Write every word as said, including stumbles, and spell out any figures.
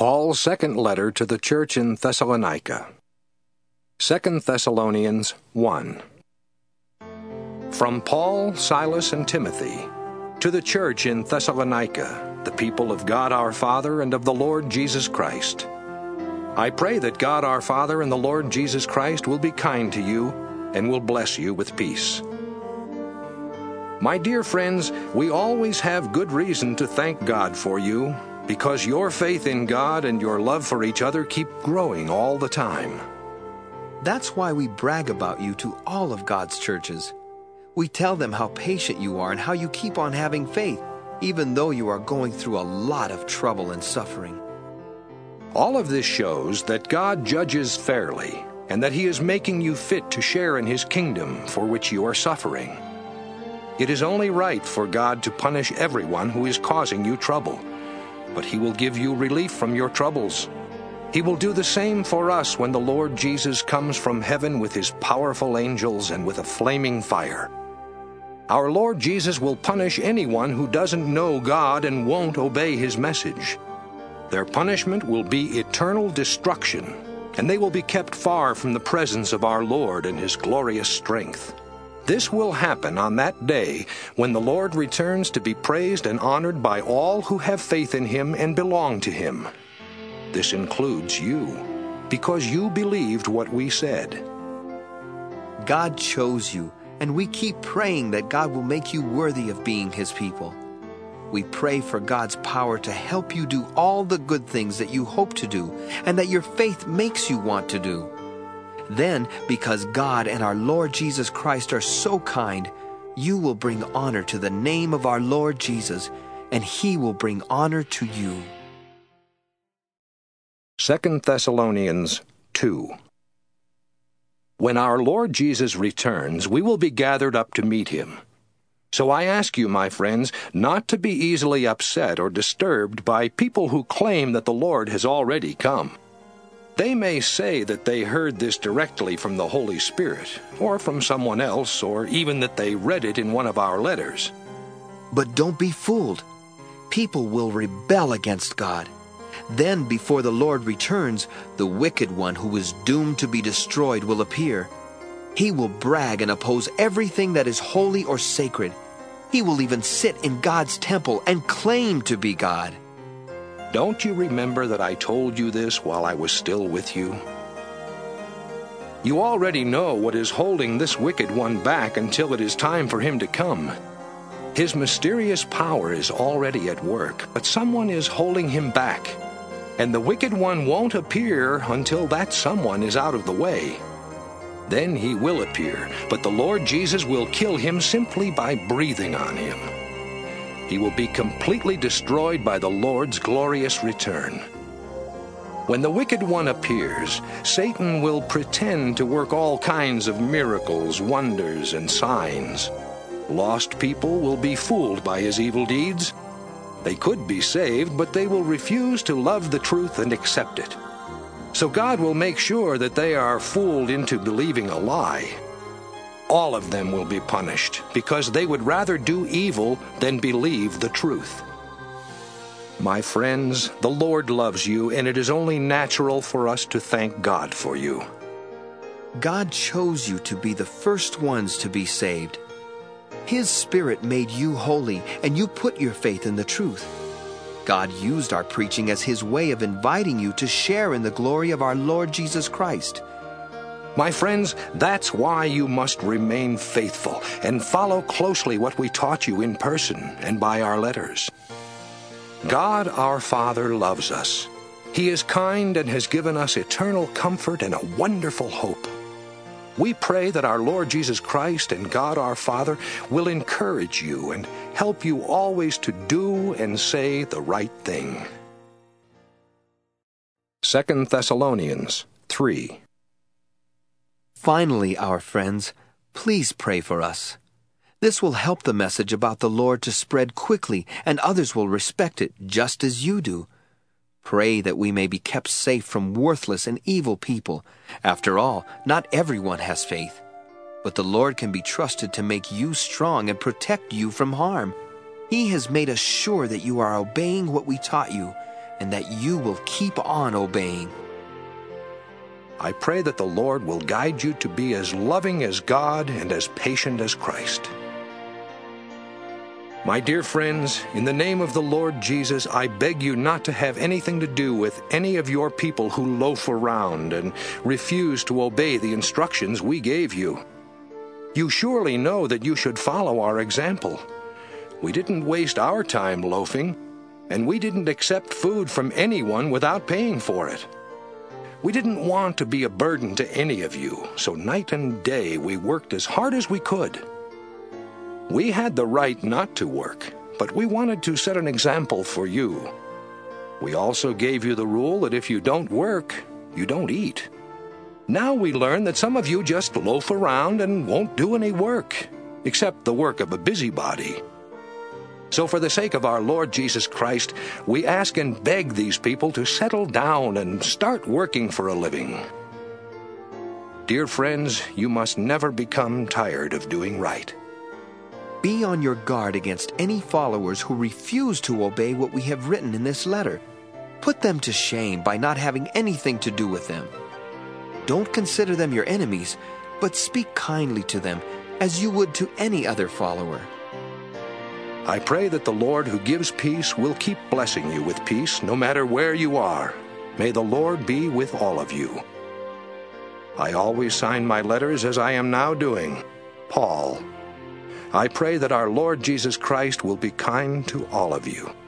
Paul's second letter to the church in Thessalonica. Second Thessalonians one. From Paul, Silas, and Timothy, to the church in Thessalonica, the people of God our Father and of the Lord Jesus Christ. I pray that God our Father and the Lord Jesus Christ will be kind to you and will bless you with peace. My dear friends, we always have good reason to thank God for you, because your faith in God and your love for each other keep growing all the time. That's why we brag about you to all of God's churches. We tell them how patient you are and how you keep on having faith, even though you are going through a lot of trouble and suffering. All of this shows that God judges fairly and that He is making you fit to share in His kingdom for which you are suffering. It is only right for God to punish everyone who is causing you trouble, but He will give you relief from your troubles. He will do the same for us when the Lord Jesus comes from heaven with His powerful angels and with a flaming fire. Our Lord Jesus will punish anyone who doesn't know God and won't obey His message. Their punishment will be eternal destruction, and they will be kept far from the presence of our Lord and His glorious strength. This will happen on that day when the Lord returns to be praised and honored by all who have faith in Him and belong to Him. This includes you, because you believed what we said. God chose you, and we keep praying that God will make you worthy of being His people. We pray for God's power to help you do all the good things that you hope to do and that your faith makes you want to do. Then, because God and our Lord Jesus Christ are so kind, you will bring honor to the name of our Lord Jesus, and He will bring honor to you. Second Thessalonians two. When our Lord Jesus returns, we will be gathered up to meet Him. So I ask you, my friends, not to be easily upset or disturbed by people who claim that the Lord has already come. They may say that they heard this directly from the Holy Spirit, or from someone else, or even that they read it in one of our letters. But don't be fooled. People will rebel against God. Then, before the Lord returns, the wicked one who is doomed to be destroyed will appear. He will brag and oppose everything that is holy or sacred. He will even sit in God's temple and claim to be God. Don't you remember that I told you this while I was still with you? You already know what is holding this wicked one back until it is time for him to come. His mysterious power is already at work, but someone is holding him back, and the wicked one won't appear until that someone is out of the way. Then he will appear, but the Lord Jesus will kill him simply by breathing on him. He will be completely destroyed by the Lord's glorious return. When the wicked one appears, Satan will pretend to work all kinds of miracles, wonders, and signs. Lost people will be fooled by his evil deeds. They could be saved, but they will refuse to love the truth and accept it. So God will make sure that they are fooled into believing a lie. All of them will be punished, because they would rather do evil than believe the truth. My friends, the Lord loves you, and it is only natural for us to thank God for you. God chose you to be the first ones to be saved. His Spirit made you holy, and you put your faith in the truth. God used our preaching as His way of inviting you to share in the glory of our Lord Jesus Christ. My friends, that's why you must remain faithful and follow closely what we taught you in person and by our letters. God our Father loves us. He is kind and has given us eternal comfort and a wonderful hope. We pray that our Lord Jesus Christ and God our Father will encourage you and help you always to do and say the right thing. Second Thessalonians three. Finally, our friends, please pray for us. This will help the message about the Lord to spread quickly, and others will respect it just as you do. Pray that we may be kept safe from worthless and evil people. After all, not everyone has faith. But the Lord can be trusted to make you strong and protect you from harm. He has made us sure that you are obeying what we taught you, and that you will keep on obeying. I pray that the Lord will guide you to be as loving as God and as patient as Christ. My dear friends, in the name of the Lord Jesus, I beg you not to have anything to do with any of your people who loaf around and refuse to obey the instructions we gave you. You surely know that you should follow our example. We didn't waste our time loafing, and we didn't accept food from anyone without paying for it. We didn't want to be a burden to any of you, so night and day we worked as hard as we could. We had the right not to work, but we wanted to set an example for you. We also gave you the rule that if you don't work, you don't eat. Now we learn that some of you just loaf around and won't do any work, except the work of a busybody. So for the sake of our Lord Jesus Christ, we ask and beg these people to settle down and start working for a living. Dear friends, you must never become tired of doing right. Be on your guard against any followers who refuse to obey what we have written in this letter. Put them to shame by not having anything to do with them. Don't consider them your enemies, but speak kindly to them as you would to any other follower. I pray that the Lord who gives peace will keep blessing you with peace no matter where you are. May the Lord be with all of you. I always sign my letters as I am now doing, Paul. I pray that our Lord Jesus Christ will be kind to all of you.